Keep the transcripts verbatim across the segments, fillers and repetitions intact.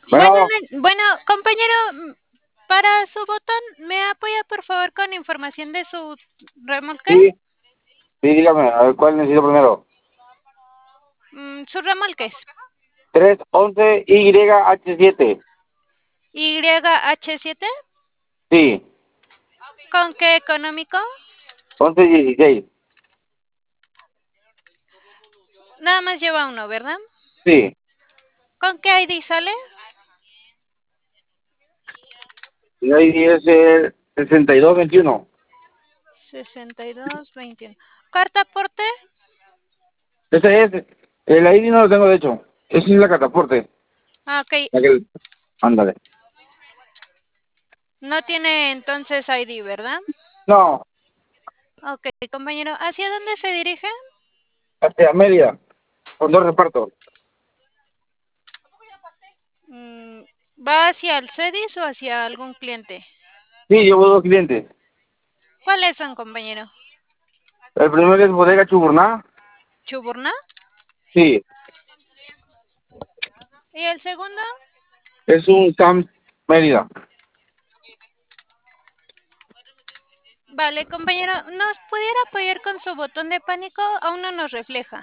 Bueno, Bueno, ne- bueno, compañero, mm, para su botón, ¿me apoya por favor con información de su remolque? sí, sí, dígame, a ver cuál necesito primero. Mm, sus remolques. Tres once Y H siete. Y H siete. Sí, ¿Con qué económico? once dieciséis. Nada más lleva uno, ¿verdad? Sí, ¿Con qué I D sale? y ahí es el sesenta y dos veintiuno. sesenta y dos veintiuno. ¿Carta aporte? Ese es, el I D no lo tengo de hecho. Esa es la cataporte. Ah, ok. Aquel, ándale. No tiene entonces I D, ¿verdad? No, Ok, compañero, ¿hacia dónde se dirige? hacia Mérida, con dos repartos. Mm, ¿va hacia el CEDIS o hacia algún cliente? Sí, llevo dos clientes. ¿Cuáles son, compañero? El primero es Bodega Chuburná. ¿Chuburná? Sí, ¿Y el segundo? es un Sam Mérida. Vale, compañero, ¿nos pudiera apoyar con su botón de pánico? Aún no nos refleja.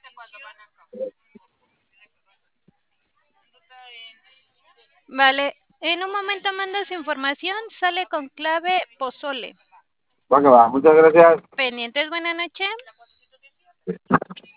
Vale, en un momento manda su información, sale con clave pozole. Va que va, muchas gracias. Pendientes, buena noche.